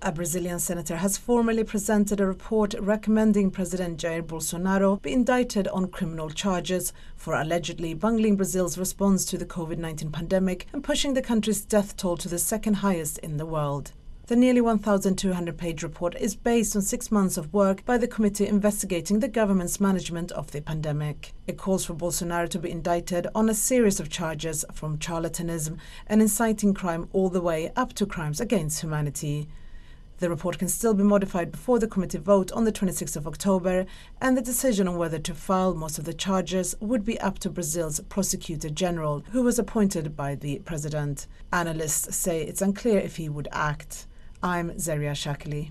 A Brazilian senator has formally presented a report recommending President Jair Bolsonaro be indicted on criminal charges for allegedly bungling Brazil's response to the COVID-19 pandemic and pushing the country's death toll to the second highest in the world. The nearly 1,200-page report is based on 6 months of work by the committee investigating the government's management of the pandemic. It calls for Bolsonaro to be indicted on a series of charges from charlatanism and inciting crime all the way up to crimes against humanity. The report can still be modified before the committee vote on the 26th of October, and the decision on whether to file most of the charges would be up to Brazil's prosecutor general, who was appointed by the president. Analysts say it's unclear if he would act. I'm Zaria Shakili.